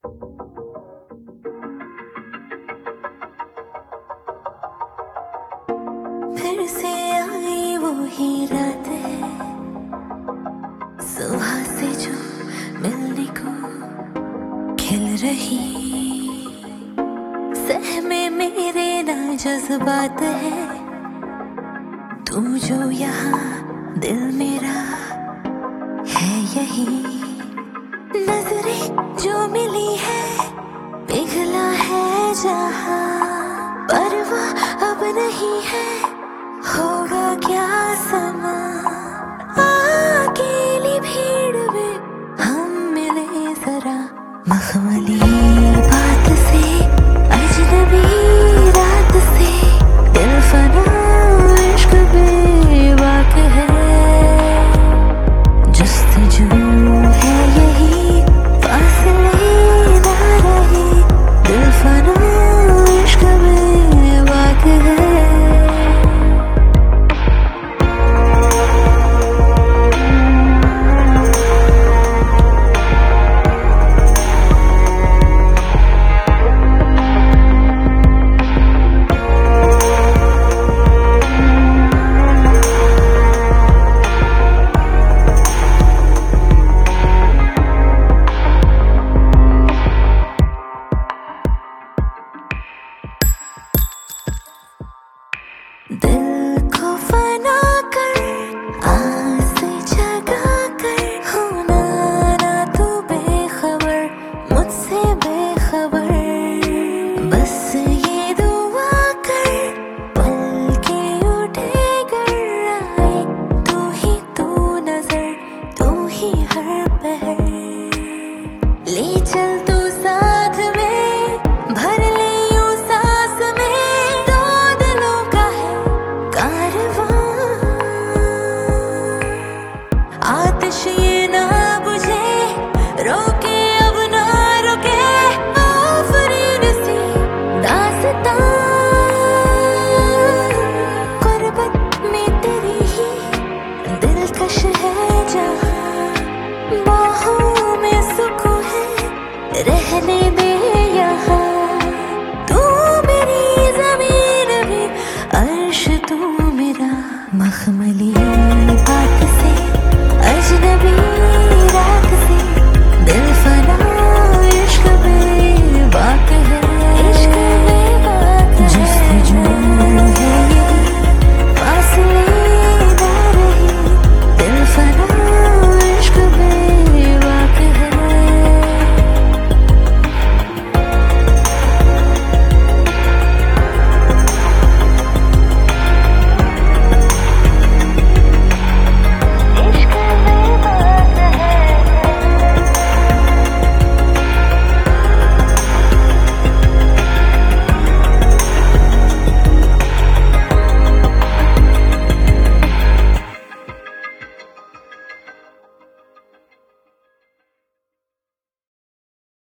फिर से आई वो ही रात है, सुबह से जो मिलने को खिल रही, सहमे मेरे ना जज्बात है, तू जो यहाँ दिल मेरा है यही, नजरें जो मिली है पिघला है जहाँ, परवाह अब नहीं है होगा क्या समा, अकेली भीड़ में हम मिले जरा, मखमली बात से अजनबी रात से दिल फना इश्क बेबाक है, जस्तजू है यही फासले ना रहे, दिल फना इश्क बेबाक है। दिल को फना कर आस जगा कर, होना ना तू बेखबर मुझसे बेखबर, बस ये दुआ कर पल के उठे कर आए, तू नजर तू ही हर पहर, ले चल